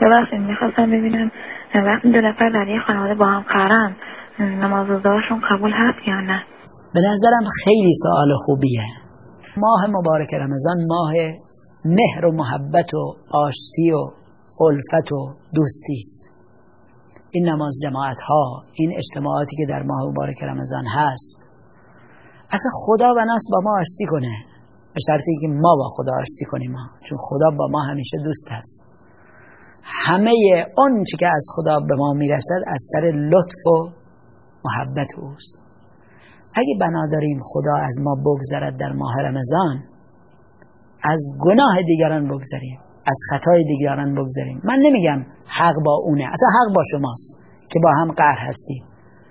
ببخشید میخواستم ببینم وقتی دو نفر در یه خانواده با هم قرارن نماز روزهاشون قبول هست یا نه؟ به نظرم خیلی سوال خوبیه. ماه مبارک رمضان ماه مهر و محبت و آشتی و الفت و دوستی است. این نماز جماعت ها، این اجتماعاتی که در ماه مبارک رمضان هست، اصلا خدا بناست با ما آشتی کنه، به شرطی که ما با خدا آشتی کنیم، چون خدا با ما همیشه دوست است. همه اون چی که از خدا به ما میرسد از سر لطف و محبت اوست. اگه بنا داریم خدا از ما بگذرد در ماه رمضان، از گناه دیگران بگذریم، از خطای دیگران بگذریم. من نمیگم حق با اونه، اصلا حق با شماست که با هم قهر هستیم.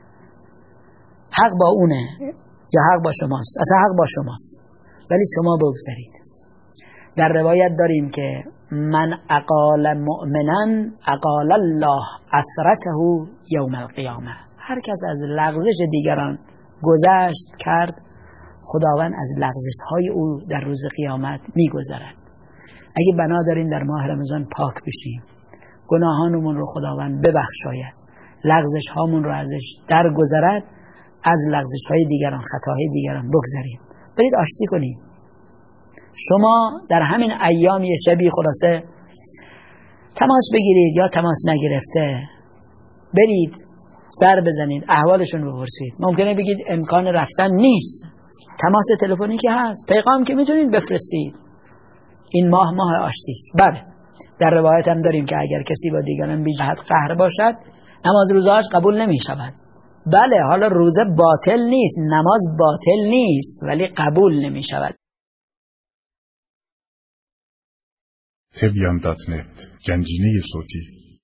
حق با اونه یا حق با شماست؟ اصلا حق با شماست، ولی شما بگذرید. در روایت داریم که من اقال مؤمنا اقال الله اثرته یوم القیامه. هر کس از لغزش دیگران گذشت کرد، خداوند از لغزش های او در روز قیامت میگذرد. اگه بنا داریم در ماه رمضان پاک بشیم، گناهانمون رو خداوند ببخشاید، لغزش هامون رو ازش درگذرد، از لغزش های دیگران، خطاهای دیگران بگذریم. برید آشتی کنیم. شما در همین ایام یه شبی خلاصه تماس بگیرید یا تماس نگرفته برید سر بزنید، احوالشون بپرسید. ممکنه بگید امکان رفتن نیست، تماس تلفنی که هست، پیغام که میتونید بفرستید. این ماه آشتی است. بله، در روایت هم داریم که اگر کسی با دیگران بی جهت قهر باشد، نماز روزهاش قبول نمی شود. بله، حالا روزه باطل نیست، نماز باطل نیست، ولی قبول نمی شود. تبیان.net گنجینه صوتی